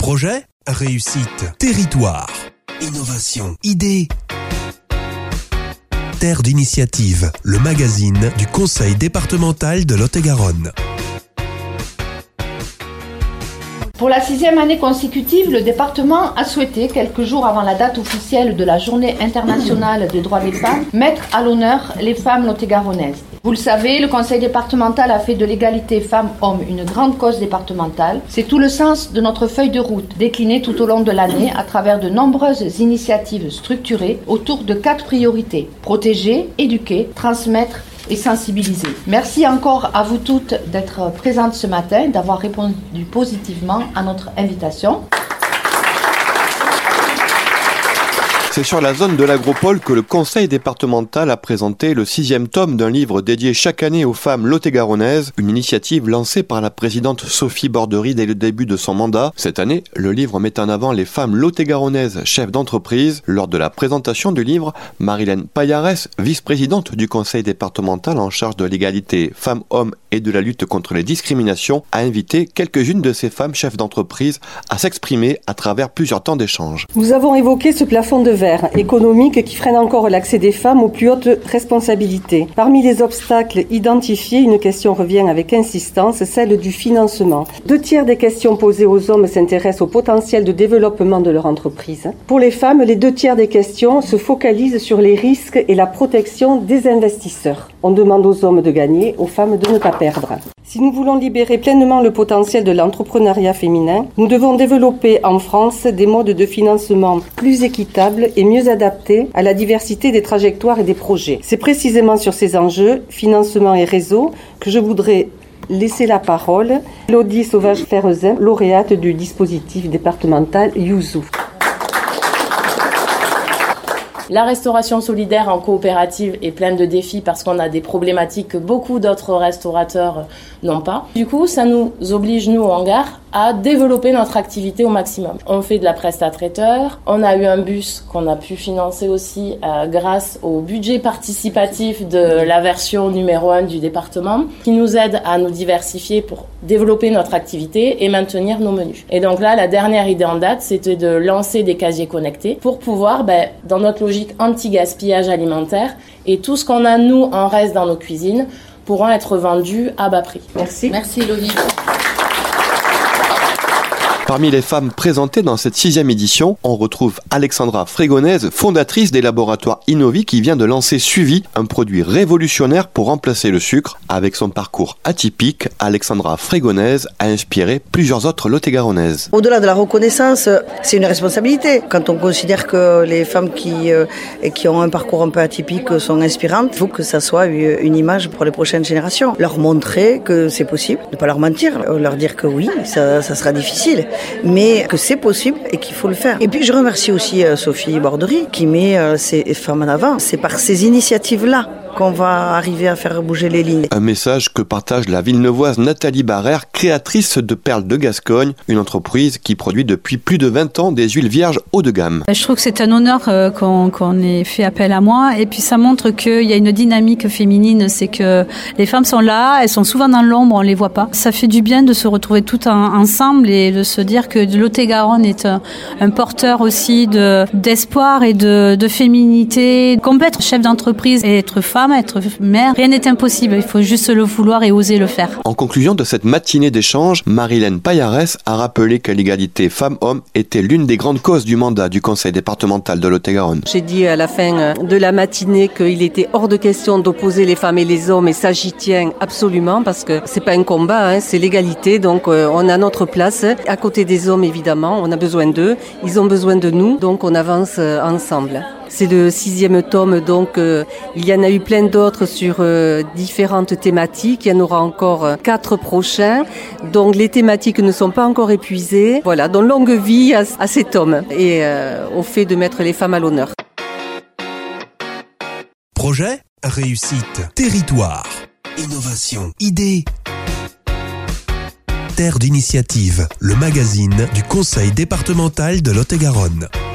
Projet, réussite, territoire, innovation, idée. Terre d'initiative, le magazine du Conseil départemental de Lot-et-Garonne. Pour la 6e année consécutive, le département a souhaité, quelques jours avant la date officielle de la Journée internationale des droits des femmes, mettre à l'honneur les femmes lot-et-garonnaises. Vous le savez, le Conseil départemental a fait de l'égalité femmes-hommes une grande cause départementale. C'est tout le sens de notre feuille de route, déclinée tout au long de l'année à travers de nombreuses initiatives structurées autour de 4 priorités. Protéger, éduquer, transmettre et sensibiliser. Merci encore à vous toutes d'être présentes ce matin, d'avoir répondu positivement à notre invitation. C'est sur la zone de l'Agropole que le Conseil départemental a présenté le 6e tome d'un livre dédié chaque année aux femmes lot-et-garonnaises, une initiative lancée par la présidente Sophie Bordery dès le début de son mandat. Cette année, le livre met en avant les femmes lot-et-garonnaises chefs d'entreprise. Lors de la présentation du livre, Marilène Paillarès, vice-présidente du Conseil départemental en charge de l'égalité femmes-hommes et de la lutte contre les discriminations, a invité quelques-unes de ces femmes chefs d'entreprise à s'exprimer à travers plusieurs temps d'échange. Nous avons évoqué ce plafond de verre économique qui freine encore l'accès des femmes aux plus hautes responsabilités. Parmi les obstacles identifiés, une question revient avec insistance, celle du financement. 2/3 des questions posées aux hommes s'intéressent au potentiel de développement de leur entreprise. Pour les femmes, les 2/3 des questions se focalisent sur les risques et la protection des investisseurs. On demande aux hommes de gagner, aux femmes de ne pas perdre. Si nous voulons libérer pleinement le potentiel de l'entrepreneuriat féminin, nous devons développer en France des modes de financement plus équitables et mieux adaptés à la diversité des trajectoires et des projets. C'est précisément sur ces enjeux, financement et réseau, que je voudrais laisser la parole à Elodie Sauvage-Ferrezin, lauréate du dispositif départemental Yuzu. La restauration solidaire en coopérative est pleine de défis parce qu'on a des problématiques que beaucoup d'autres restaurateurs n'ont pas. Du coup, ça nous oblige, nous, au hangar, à développer notre activité au maximum. On fait de la prestataire, on a eu un bus qu'on a pu financer aussi grâce au budget participatif de la version numéro 1 du département, qui nous aide à nous diversifier pour développer notre activité et maintenir nos menus. Et donc là, la dernière idée en date, c'était de lancer des casiers connectés pour pouvoir, dans notre logique anti-gaspillage alimentaire, et tout ce qu'on a, nous, en reste dans nos cuisines, pourront être vendus à bas prix. Merci. Merci, Elodie. Parmi les femmes présentées dans cette 6e édition, on retrouve Alexandra Frégonaise, fondatrice des laboratoires Innovi qui vient de lancer Suivi, un produit révolutionnaire pour remplacer le sucre. Avec son parcours atypique, Alexandra Frégonaise a inspiré plusieurs autres lot-et-garonnaises. Au-delà de la reconnaissance, c'est une responsabilité. Quand on considère que les femmes qui ont un parcours un peu atypique sont inspirantes, il faut que ça soit une image pour les prochaines générations. Leur montrer que c'est possible, ne pas leur mentir, leur dire que oui, ça sera difficile, mais que c'est possible et qu'il faut le faire. Et puis je remercie aussi Sophie Bordery qui met ces femmes en avant. C'est par ces initiatives-là qu'on va arriver à faire bouger les lignes. Un message que partage la villeneuvoise Nathalie Barrère, créatrice de Perles de Gascogne, une entreprise qui produit depuis plus de 20 ans des huiles vierges haut de gamme. Je trouve que c'est un honneur qu'on ait fait appel à moi, et puis ça montre qu'il y a une dynamique féminine, c'est que les femmes sont là, elles sont souvent dans l'ombre, on les voit pas. Ça fait du bien de se retrouver toutes ensemble et de se dire que Lot-et-Garonne est un porteur aussi d'espoir et de féminité. Qu'on peut être chef d'entreprise et être femme, être mère, rien n'est impossible, il faut juste le vouloir et oser le faire. En conclusion de cette matinée d'échange, Marilène Paillarès a rappelé que l'égalité femmes-hommes était l'une des grandes causes du mandat du Conseil départemental de Lot-et-Garonne. J'ai dit à la fin de la matinée qu'il était hors de question d'opposer les femmes et les hommes, et ça j'y tiens absolument parce que c'est pas un combat, c'est l'égalité, donc on a notre place. À côté des hommes évidemment, on a besoin d'eux, ils ont besoin de nous, donc on avance ensemble. C'est le 6e tome, donc il y en a eu plein d'autres sur différentes thématiques. Il y en aura encore 4 prochains. Donc les thématiques ne sont pas encore épuisées. Voilà, donc longue vie à ces tomes et au fait de mettre les femmes à l'honneur. Projet, réussite, territoire, innovation, idée. Terre d'initiative, le magazine du Conseil départemental de Lot-et-Garonne.